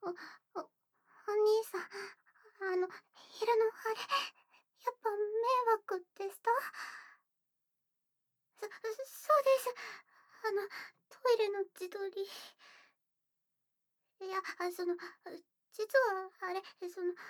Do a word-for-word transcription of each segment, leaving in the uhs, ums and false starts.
お、お、お兄さん、あの、昼のあれ、やっぱ迷惑でした？そ、そうです。あの、トイレの自撮り。いや、あその、実はあれ、その、う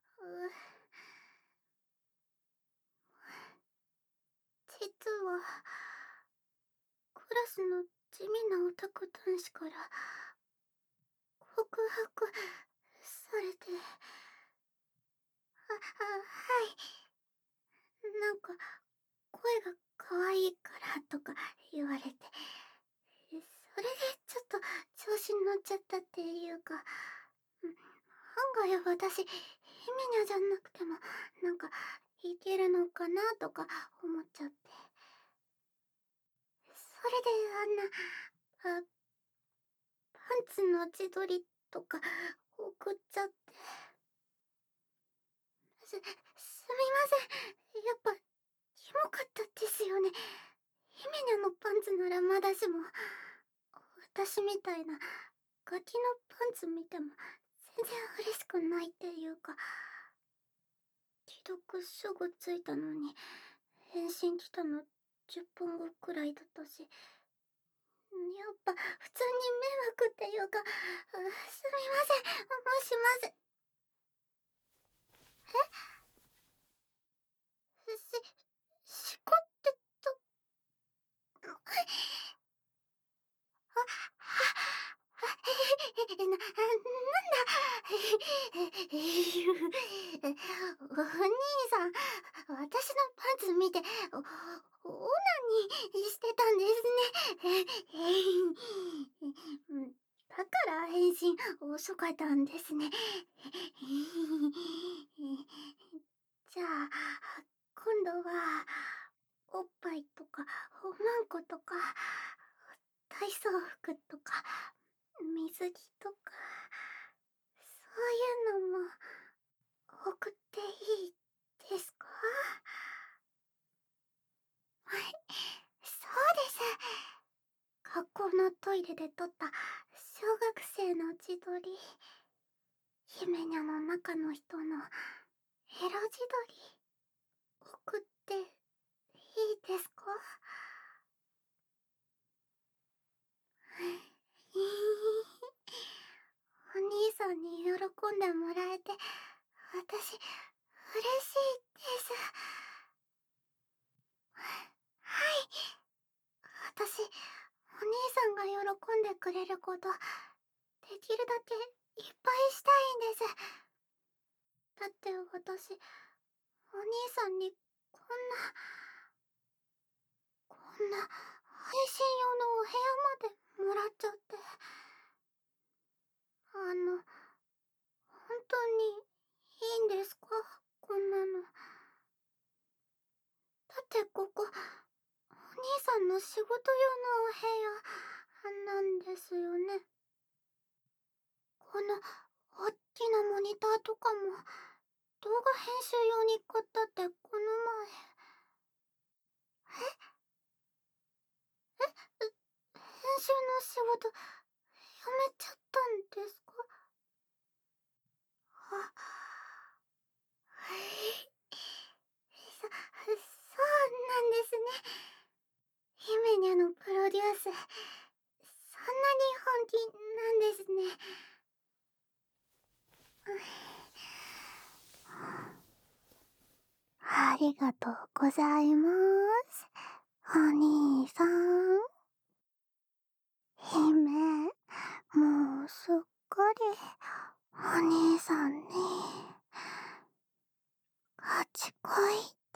実は、クラスの地味なオタク男子から告白されて、あ、あ、はい。なんか、声が可愛いからとか言われて、それでちょっと調子に乗っちゃったっていうか、案外私、ヒメニャじゃなくても、なんか、いけるのかなとか思っちゃって。それであんな、あ、パンツの自撮りとか送っちゃって。す、すみません。やっぱ、キモかったですよね。ヒメニャのパンツならまだしも、私みたいなガキのパンツ見ても全然嬉しくないっていうか、既読すぐついたのに返信来たのじゅっぷんごくらいだったし、やっぱ普通に迷惑っていうか、あ、すみません、もします。え、し、しこってた、あ、は、あ、え、な、なんだ、え、え、お兄さん、私のパンツ見て、お、オナニーしてたんですね。だから返信遅かったんですね。じゃあ、今度は、おっぱいとか、おまんことか、体操服とか、水着とか、そういうのも送っていいですか？はい、そうです。学校のトイレで撮った小学生の自撮り。ヒメニャの中の人のエロ自撮り送っていいですか？お兄さんに喜んでもらえて、私、嬉しいです。はい。私、お兄さんが喜んでくれること、できるだけいっぱいしたいんです。だって私、お兄さんにこんな、こんな配信用のお部屋までもらっちゃって。あの、本当にいいんですか？こんなの。だってここ、お兄さんの仕事用のお部屋なんですよね。この、おっきなモニターとかも、動画編集用に買ったってこの前。ええ、編集の仕事、やめちゃったんですか？あ、はい。そ、そうなんですね。ヒメニャのプロデュース、そんなに本気なんですね。ありがとうございます。お兄さん。姫、もうすっかり、お兄さんに、ガチ恋です。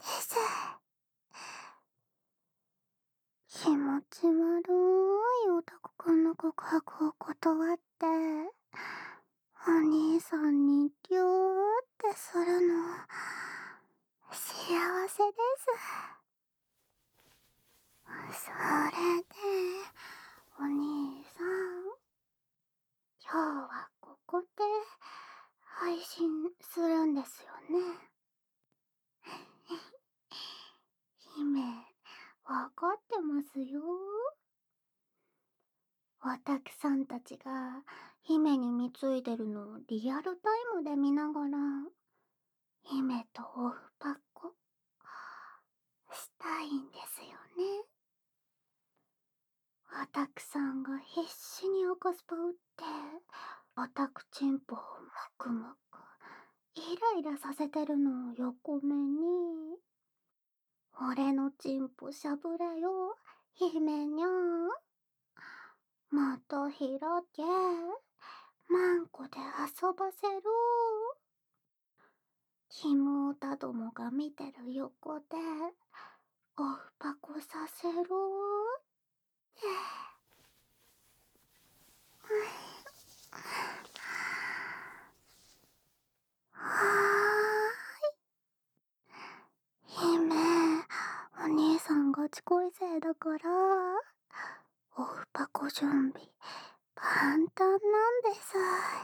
気持ち悪いオタクくんの告白を断って、お兄さんにギューってするの、幸せです。それで、お兄さん、今日はここで配信するんですよね。姫、わかってますよ。 オタクさんたちが姫に貢いでるのをリアルタイムで見ながら、姫とオフパッコしたいんですよね。オタクさんが必死に赤スパ打って、オタクチンポをむくむくイライラさせてるのを横目に、俺のチンポしゃぶれよ、姫にゃん。また開け、マンコで遊ばせろ。キモオタどもが見てる横で、オフパコさせろ。はーい。姫、お兄さんがち恋生だから、オフパコ準備、簡単なんです。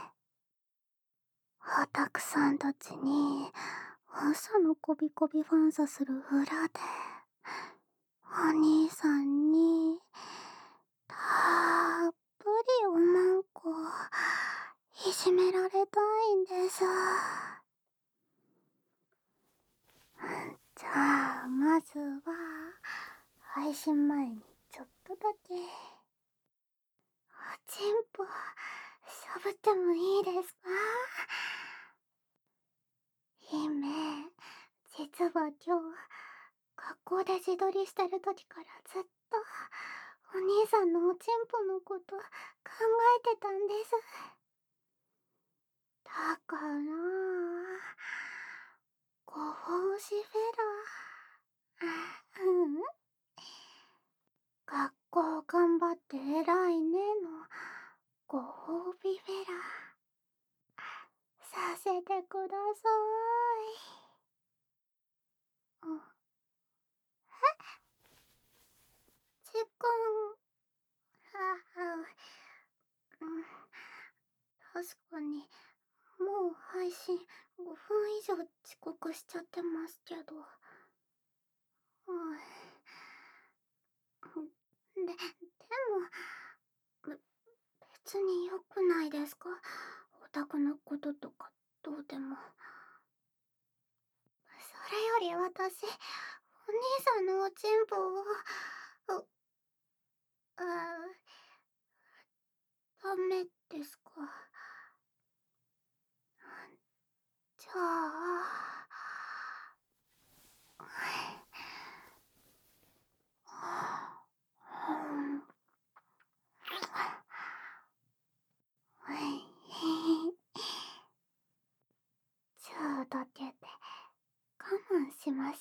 オタクさんたちに、朝のコビコビファンサする裏で、お兄さんに、たっぷりおまんこ、いじめられたいんです。じゃあ、まずは、配信前にちょっとだけ、おちんぽ、しゃぶってもいいですか？姫、実は今日、学校で自撮りしてる時からずっと、お兄さんのおちんぽのこと考えてたんです。だから、ご奉仕フェラ。うん。学校頑張って偉いねの、ご褒美フェラ。させてください。うん。時間、はあ、うん。確かに、もう配信ごふん以上遅刻しちゃってますけど。うん。で、でも、別に良くないですか？オタクのこととかどうでも。それより私、お兄さんのおちんぽを、う、あ、ダメですか？じゃあ、うん。ちょっとだけで我慢します。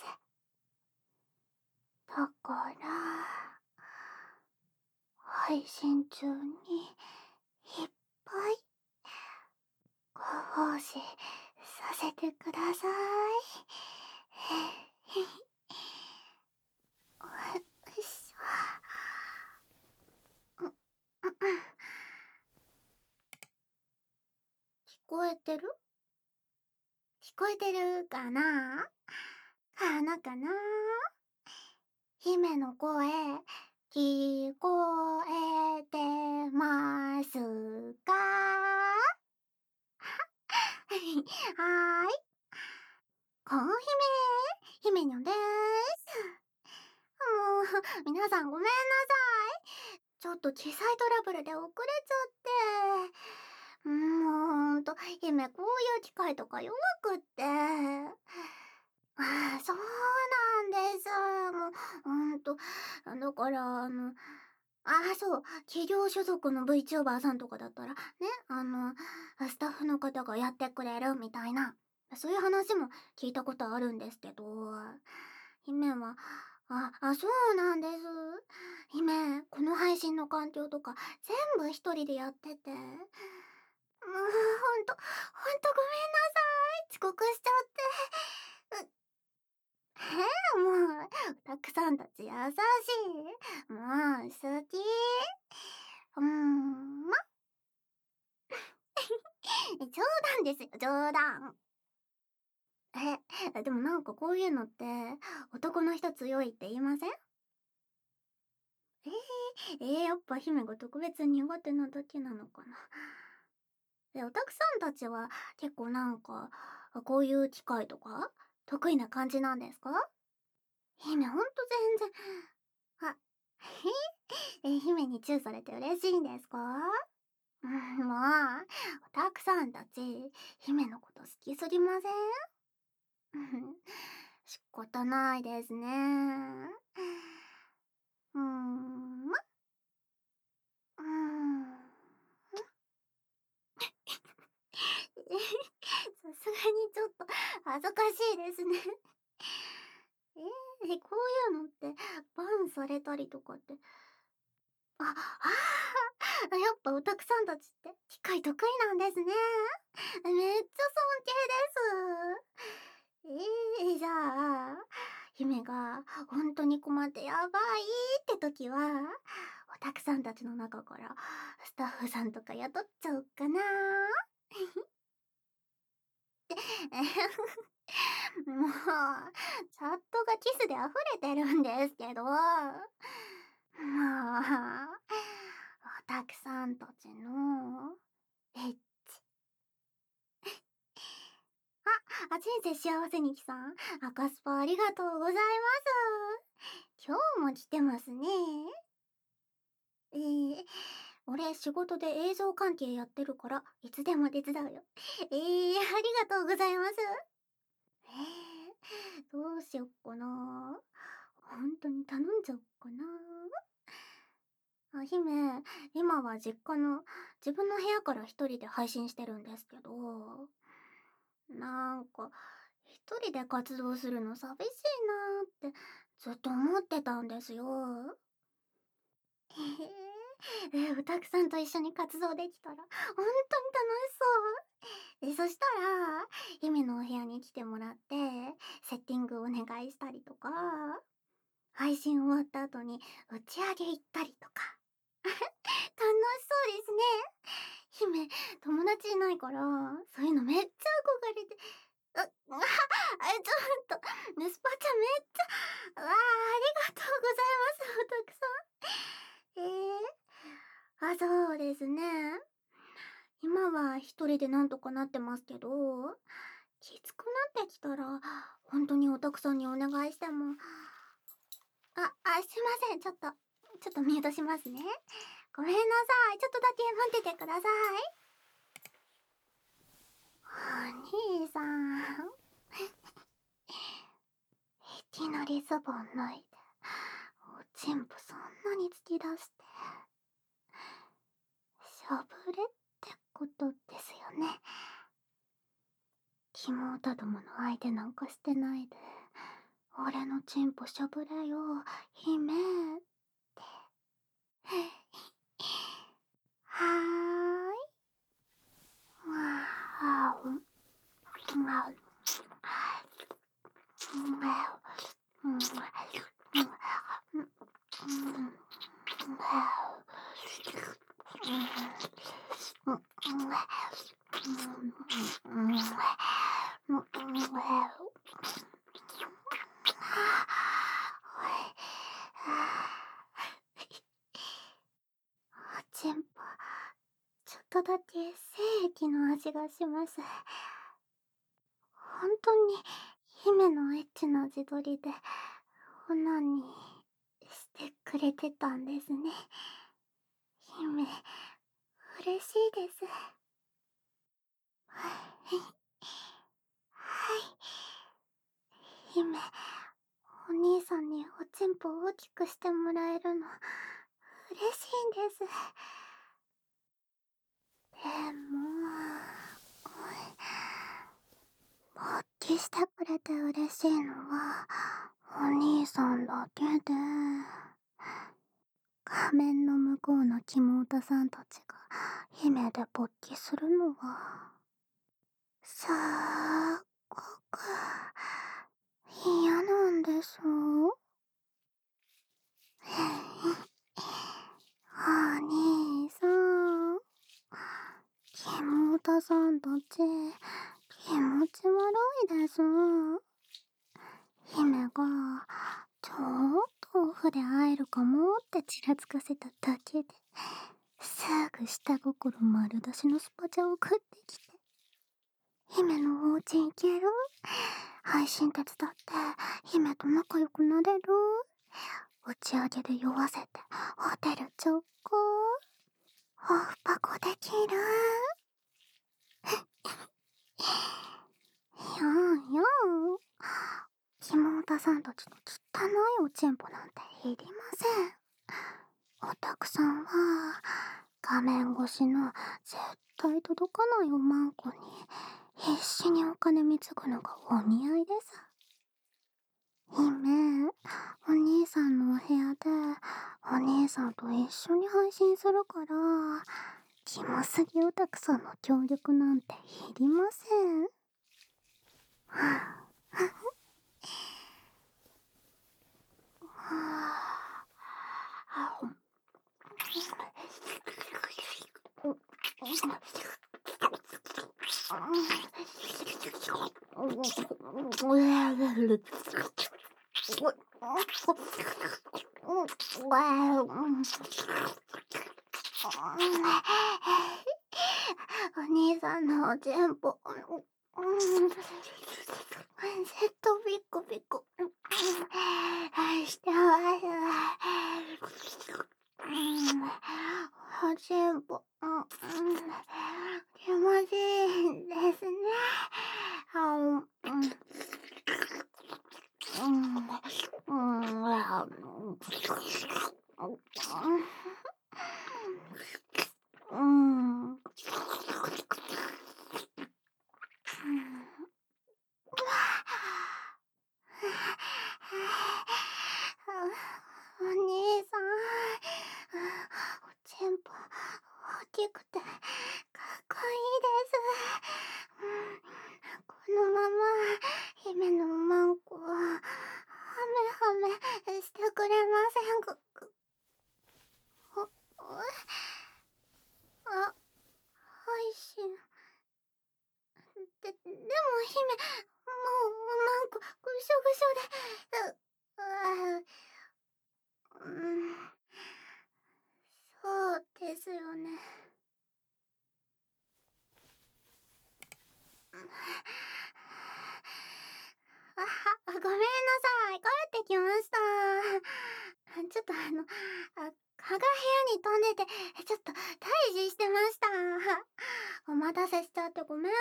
だから、配信中にいっぱいご奉仕させてください。よいしょ。聞こえてる？聞こえてるかな？かなかな？姫の声、聞こえてますか？はーい。コー姫、姫にょんでーす。もう、皆さんごめんなさい。ちょっと小さいトラブルで遅れちゃって。もうほんと、姫こういう機会とか弱くって。ああ、そうなんです。もう、ほんと。だから、あの、ああ、そう、企業所属の VTuber さんとかだったら、ね、あの、スタッフの方がやってくれるみたいな、そういう話も聞いたことあるんですけど、姫は、あ、あ、そうなんです。姫、この配信の環境とか全部一人でやってて、もうほんと、ほんとごめんなさい。遅刻しちゃって。うえもう、たくさんたち優しい。もう、好き。うーん、ま。冗談ですよ、冗談。え、でもなんかこういうのって、男の人強いって言いません？ えー、えー、やっぱ姫が特別苦手なだけなのかな。で、オタクさんたちは結構なんか、こういう機械とか得意な感じなんですか？姫ほんと全然。あ、えー、姫にチューされて嬉しいんですか？うん、もう、オタクさんたち、姫のこと好きすぎません？うん、仕方ないですね。うーん、ま、うーん。さすがにちょっと恥ずかしいですね。えー、こういうのってバンされたりとかって、あ、ああ、やっぱオタクさんたちって機械得意なんですね。めっちゃ尊敬です。えー、じゃあ、姫が本当に困ってやばいって時は、オタクさんたちの中からスタッフさんとか雇っちゃおうかな。もう、チャットがキスで溢れてるんですけど、もう、オタクさんたちの、エッチ。あ、あ、人生幸せにきさん、赤スパありがとうございます。今日も来てますね。えー、俺仕事で映像関係やってるから、いつでも手伝うよ。えー、ありがとうございます。えー、どうしよっかな。本当に頼んじゃおっかな。あ、姫、今は実家の自分の部屋から一人で配信してるんですけど、なんか、一人で活動するの寂しいなーってずっと思ってたんですよ。へえ、オタクさんと一緒に活動できたら本当に楽しそう。で、そしたら、姫のお部屋に来てもらって、セッティングお願いしたりとか、配信終わった後に打ち上げ行ったりとか。楽しそうですね。姫、友達いないから、そういうのめっちゃ憧れて。う、あ、あ、ちょっと、ネスパちゃんめっちゃ、うわあ、ありがとうございます、オタクさん。えー、あ、そうですね。今は一人でなんとかなってますけど、きつくなってきたら、本当にオタクさんにお願いしても、あ、あ、すいません。ちょっと、ちょっとミュートしますね。ごめんなさい。ちょっとだけ待っててください。お兄さん。いきなりズボン脱いで、おちんぽそんなに突き出して、しゃぶれってことですよね。妹どもの相手なんかしてないで、俺のチンポしゃぶれよ、姫って。はーい。わあ、うん、あ、うん、うん、うん、おちんぽ、ちょっとだけ精液の味がします。本当に姫のエッチな自撮りでオナニーしてくれてたんですね。姫、嬉しいです。はい。はい。姫、お兄さんにおちんぽを大きくしてもらえるの嬉しいんです。でも、勃起してくれて嬉しいのはお兄さんだけで、画面の向こうの妹さんたちが姫で勃起するのはすっごく嫌なんです。お兄さん、妹さんたち気持ち悪いです。姫がちょっとオフで会えるかもってちらつかせただけで、すぐ下心丸出しのスパチャを送ってきて、姫のお家行ける？配信手伝って姫と仲良くなれる？打ち上げで酔わせてホテル直行？オフパコできる？やんやん。妹さんたちの汚いおちんぽなんていりません。オタクさんは画面越しの絶対届かないおまんこに必死にお金貢ぐのがお似合いです。姫、お兄さんのお部屋でお兄さんと一緒に配信するから、キモすぎオタクさんの協力なんていりません。お兄さんのおちんぽ、ずっとビコビコしてます。おちんぽ、気持ちいいですね。うん。お兄さん、おちんぽ大きくてかっこいいです。このまま姫のおまんこハメハメしてくれませんか？あ、配信で、でも姫、もうおまんこぐしょぐしょで、う、う、うん、そうですよね。あ、ごめんなさい。帰ってきました。ちょっとあの、あ、蚊が部屋に飛んでて、ちょっと退治してました。お待たせしちゃってごめんなさ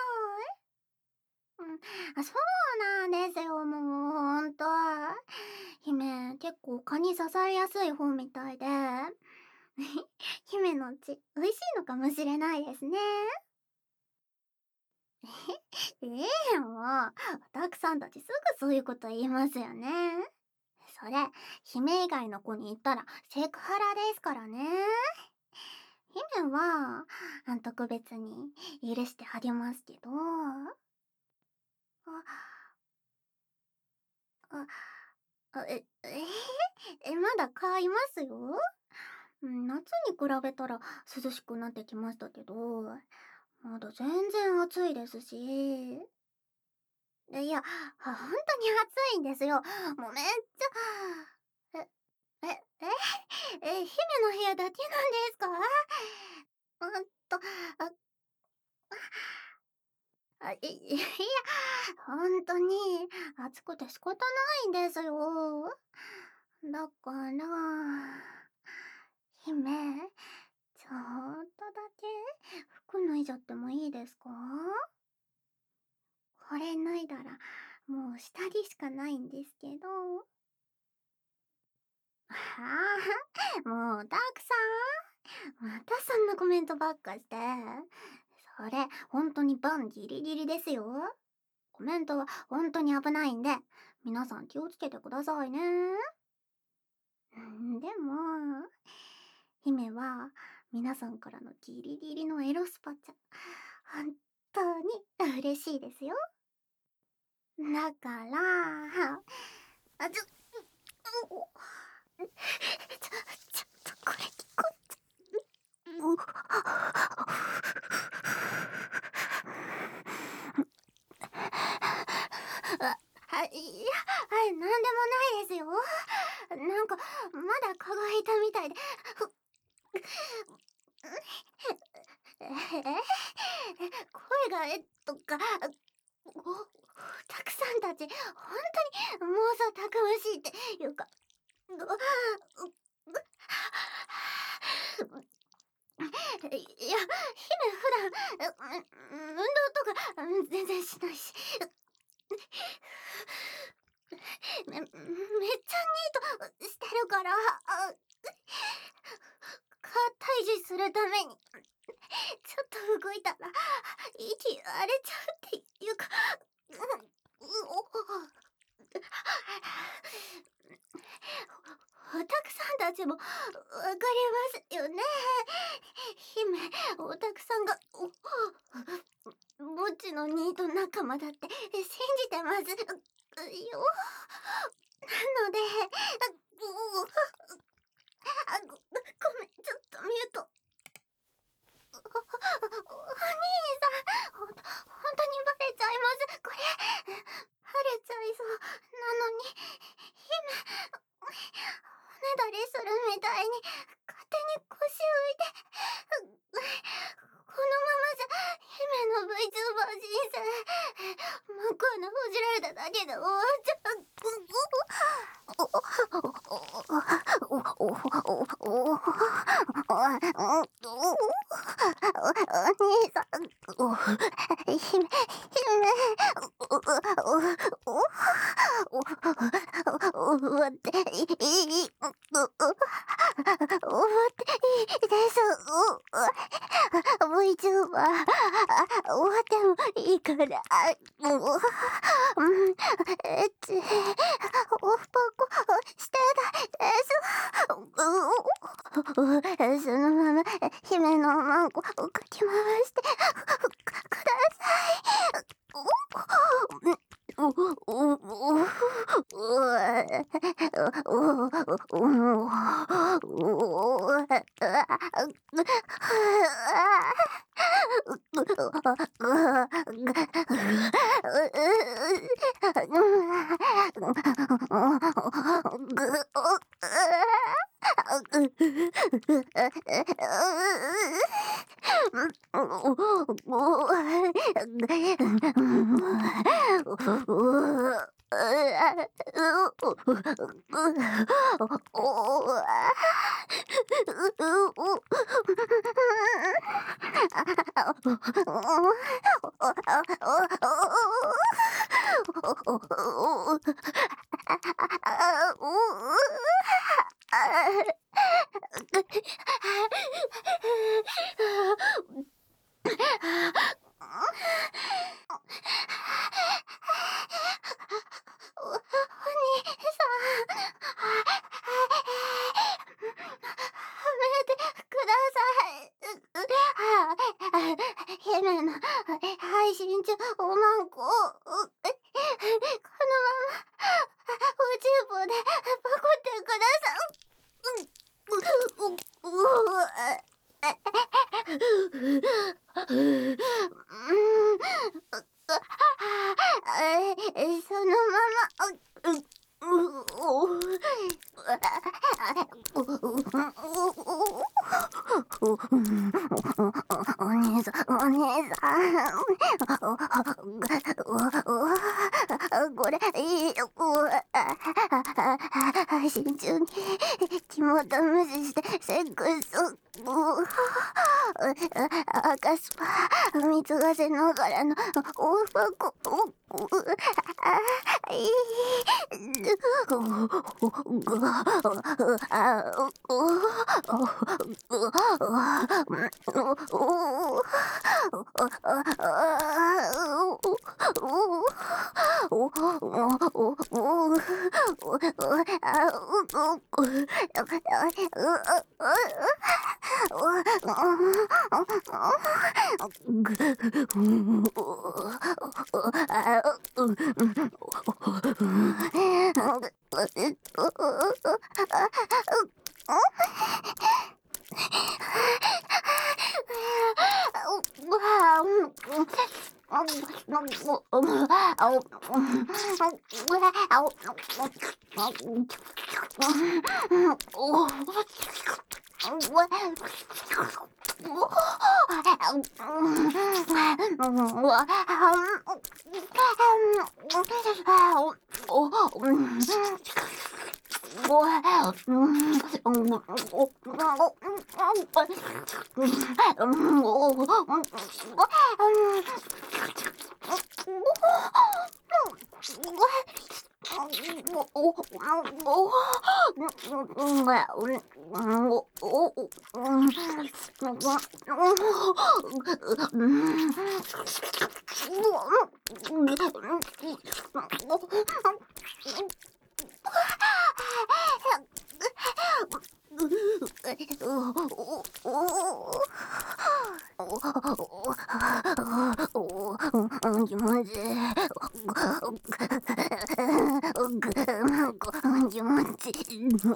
い。うん、あ、そうなんですよ、もうほんと。姫、結構蚊に刺されやすい方みたいで。姫の血、美味しいのかもしれないですね。ええもう、オタクさんたちすぐそういうこと言いますよね。それ、姫以外の子に言ったらセクハラですからね。姫は、あ特別に許してあげますけど。あ、あ、あえ、えー、え、まだ買いますよ。うん、夏に比べたら涼しくなってきましたけど、まだ全然暑いですし。いや、ほんとに暑いんですよ。もうめっちゃ。え、え、え、え、姫の部屋だけなんですか？うんと、あ、あ、い、いや、ほんとに暑くて仕方ないんですよ。だから、姫、ちょっとだけ服脱いじゃってもいいですか？これ脱いだらもう下着しかないんですけど。はあ、もうたくさんまたそんなコメントばっかして。それ、ほんとにバンギリギリですよ。コメントはほんとに危ないんで、皆さん気をつけてくださいね。んでも、姫は皆さんからのギリギリのエロスパチャ、本当に嬉しいですよ。だから、あ、ちょ、ちょ、ちょっとこれ聞こえて。あ、はい、いや、はい、なんでもないですよ。なんまだ蚊がいたみたいで。え声がえっとか、おたくさんたち、本当に妄想たくましいっていうか、ういや、姫普段、運動とか全然しないし。め、めっちゃニートしてるから、蚊退治するために、ちょっと動いたら、息荒れちゃうっていうか、うおおたくさんたちもわかりますよね。姫、おたくさんが、おぼっちのニート仲間だって信じてますよ。なので、あご、ごめん、ちょっとミュート。お、お兄さん、ほんと、本当にバレちゃいます。これ、バレちゃいそう。なのに、姫、おねだりするみたいに、勝手に腰浮いて、このままじゃ、姫の VTuber 人生、真っ赤なほじられただけで終わっちゃう。お、お、お、お、お、お、お、兄さん、お、姫、姫、お、お、お、お、終わっていい、いい、お、終わっていいです。VTuber、終わってもいいから、もう、うん、エッチ、オフパコしてたです。そのまま、姫のマンコをかき回してください。お、お、お、お、姫の配信中おまんこをこのまま宇宙棒でパコってください。そのままお兄さん、お兄さん、これいいよ。配信中に肝と無視してセックスを赤スパ貢がせながらのオフパコいい気持ちいい。気持ちいい。ど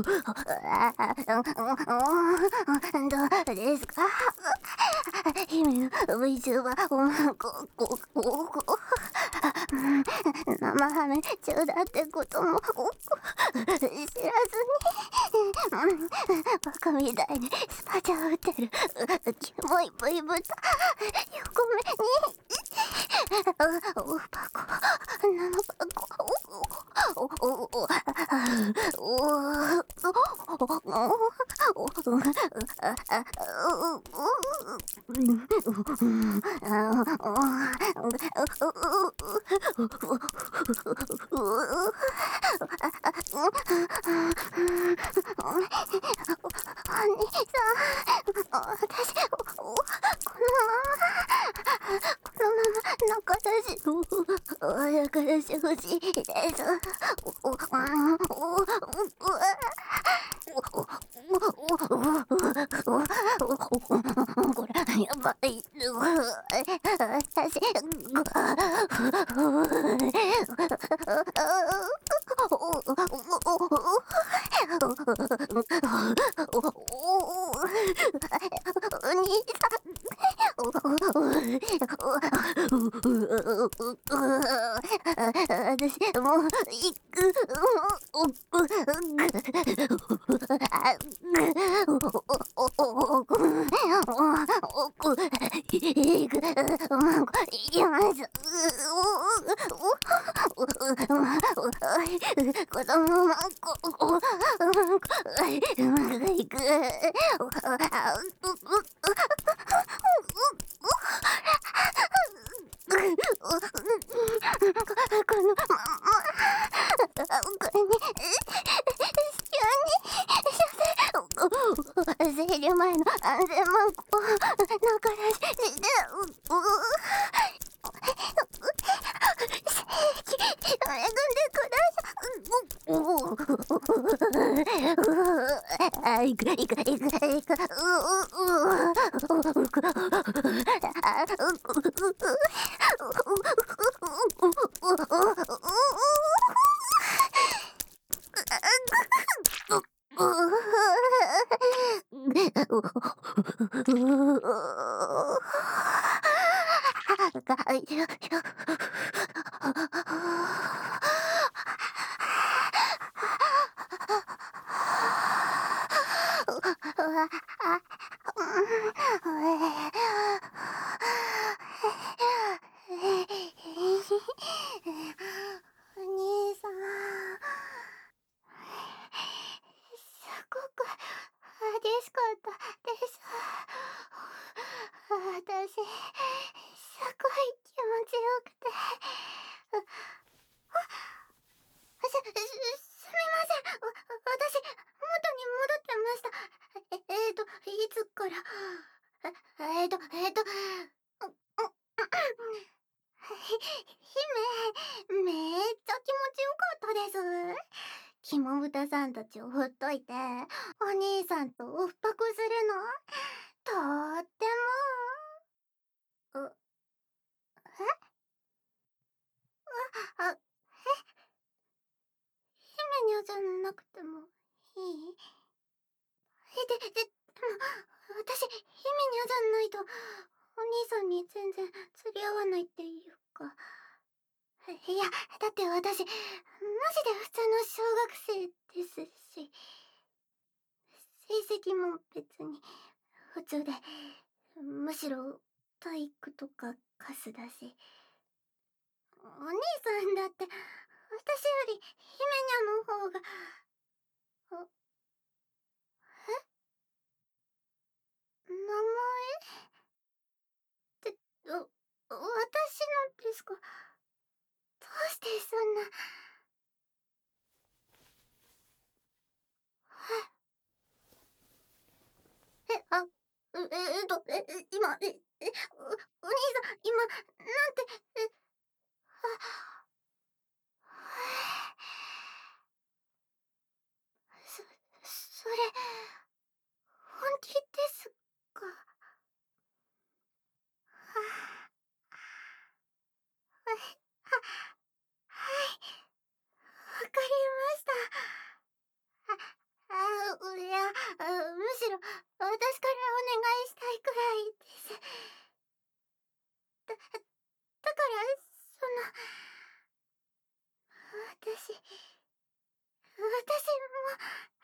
うですか？姫の VTuber ここここ生ハメ中だってことも知らずにバカみたいにスパチャ打ってるキモい V ブタ横目にお箱生箱おおおおお私このままこのまま仲良し仲良し欲しいですおおおこれやばい私お兄さん私もう行く子供もうまくいくこのままこれに生理前の安全マンコ仲良しして恵んでください。いくいくいくいく。お兄さん、すごく激しかったです。私、すごい気持ちよくて。す、す、すみません。わ私、元に戻ってました。え、えーと、いつから。え、えーと、えーと、姫、めっちゃ気持ちよかったです。キモブタさんたちをほっといて、お兄さんとオフパクするの、とっても、う、えあ、え姫にゃじゃなくてもいい？え、で、で、でも、私、姫にゃじゃないと、お兄さんにに全然釣り合わないっていうか。いや、だって私、マジで普通の小学生ですし、成績も別に普通で、むしろ体育とかカスだし。お兄さんだって、私より姫ニャの方が、あ、え名前って、あ、私のですか？どうしてそんな。え、あ、うえ、えっと、え、え、今、え、え、お、お兄さん、今、なんて、え、あ、そ、それ、本気ですか？は、はい、は、はい、わかりました。あ、あ、いや、あ、むしろ、私からお願いしたいくらいです。だ、だから、その、私、私も、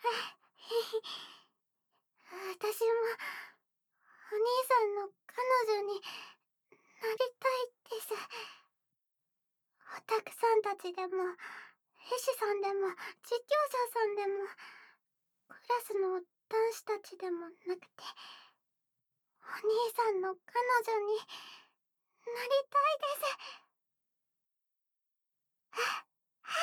私も、お兄さんの彼女になりたいです。オタクさんたちでも、絵師さんでも、実況者さんでも、クラスの男子たちでもなくて、お兄さんの彼女になりたいです。はい。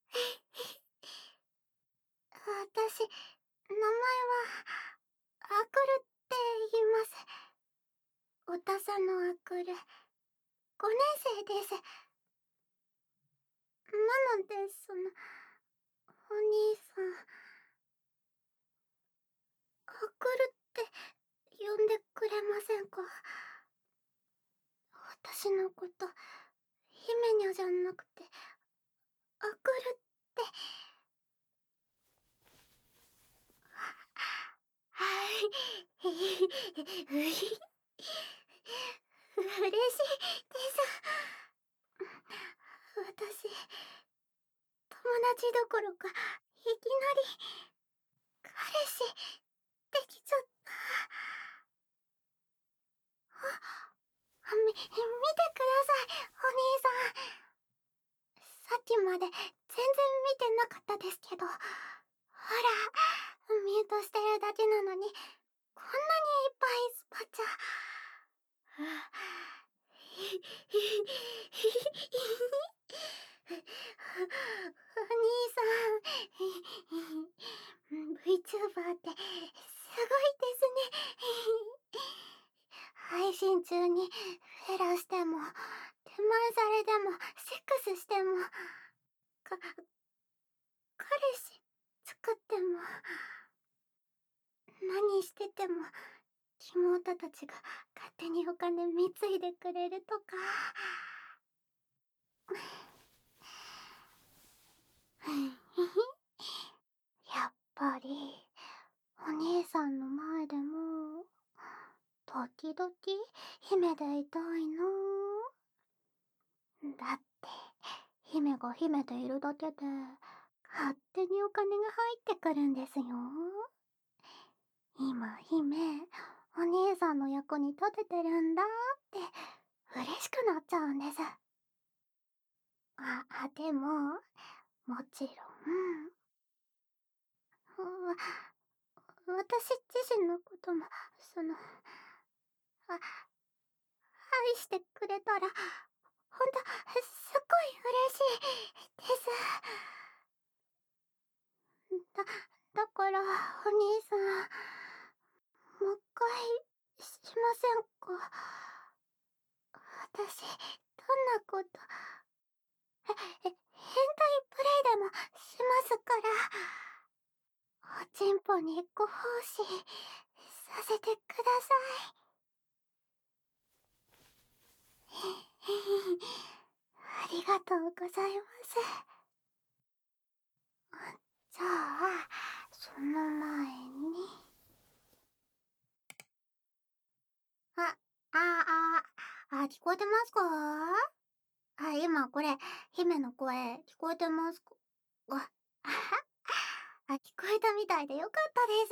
私、名前は、アクルって言います。おたさのアクル。ごねん生です。なので、その、お兄さん、アクルって呼んでくれませんか？私のこと、姫ニャじゃなくて、アクルって。はい。うひ。嬉しいです。私、友達どころか、いきなり、彼氏、できちゃった。あ、み、見てください、お兄さん。さっきまで全然見てなかったですけど、ほら、ミュートしてるだけなのに、こんなにいっぱいスパチャ。お兄さん、VTuber ってすごいですね。配信中にフェラしても、手前されでも、セックスしても、か、彼氏作っても、何してても、妹たちが勝手にお金貢いでくれるとか。やっぱり、お兄さんの前でも、時々、姫でいたいな。だって、姫が姫でいるだけで、勝手にお金が入ってくるんですよ。今、姫、お兄さんの役に立ててるんだって、嬉しくなっちゃうんです。あ、あ、でも、もちろん、わ、私自身のことも、その、あ、愛してくれたら、ほんと、すっごい嬉しいです。だ、だから、お兄さん、もう一回、しませんか？私、どんなこと、え、え、変態プレイでもしますから。おちんぽにご奉仕させてください。ありがとうございます。じゃあ、その前に。あ、あ、あ、 聞こえてますか？あ、今これ、姫の声、聞こえてますか？わ、あはあ、聞こえたみたいでよかったです。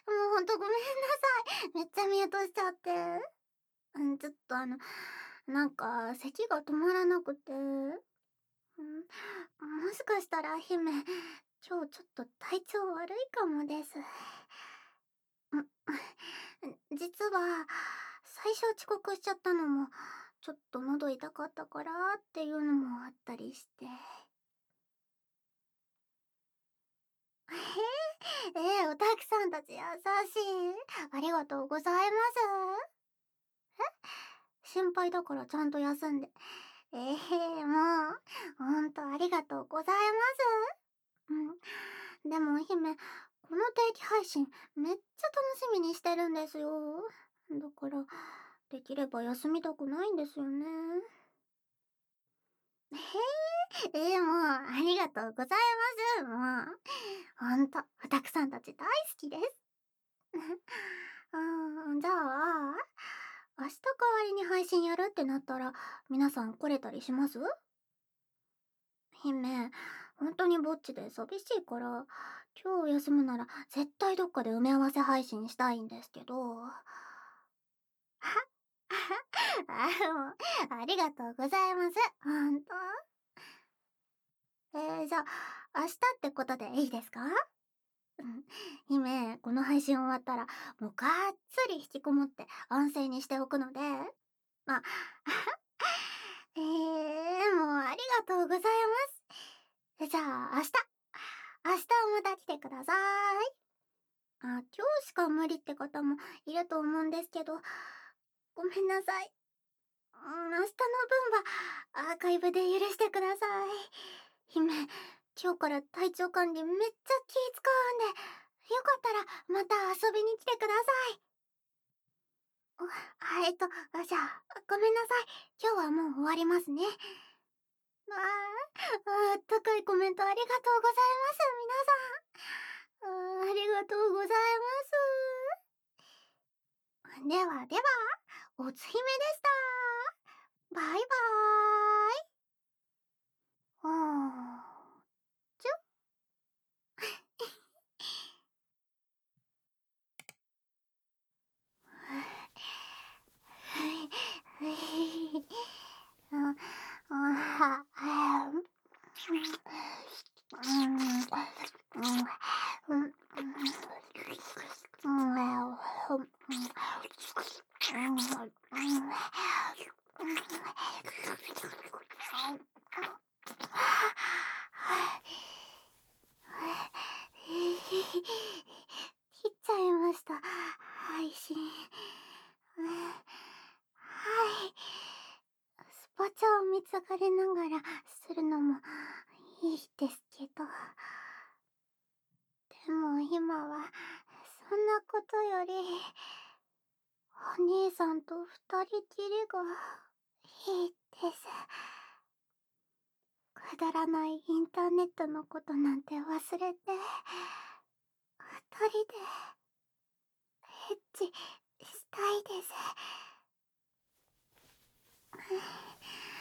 もうほんとごめんなさい。めっちゃミュートしちゃって。うん、ちょっとあの、なんか咳が止まらなくて。うん、もしかしたら姫、今日ちょっと体調悪いかもです。うん、実は、最初遅刻しちゃったのも、ちょっと喉痛かったからっていうのもあったりして。えええ、オタクさんたち優しい。ありがとうございます。え、心配だからちゃんと休んで。ええ、もう、ほんとありがとうございます。うん。でも姫、この定期配信めっちゃ楽しみにしてるんですよ。だから、できれば休みたくないんですよね。へえ、ええ、もう、ありがとうございます。もう、ほんと、オタクさんたち大好きです。うーん、じゃあ、明日代わりに配信やるってなったら、皆さん来れたりします？姫、本当にぼっちで寂しいから、今日休むなら絶対どっかで埋め合わせ配信したいんですけど。はあ、もう、ありがとうございます。ほんと。えー、じゃあ、明日ってことでいいですか？うん、姫、この配信終わったら、もうがっつり引きこもって安静にしておくので、まあ、えー、もうありがとうございます。じゃあ、明日、明日また来てください。あ、今日しか無理って方もいると思うんですけど、ごめんなさい。うん、明日の分はアーカイブで許してください。姫、今日から体調管理めっちゃ気使うんで、よかったらまた遊びに来てください。あ、えっと、じゃあ、ごめんなさい。今日はもう終わりますね。ああ、あったかいコメントありがとうございます、皆さん。あー、ありがとうございます。ではでは、おつひめでした。バイバーイ。あー、ちょ。切っちゃいました。配信。はい。スパチャを見つかりながらするのもいいですけど。でも今は、そんなことより、お兄さんと二人きりがいいです。くだらないインターネットのことなんて忘れて、二人で、エッチしたいです。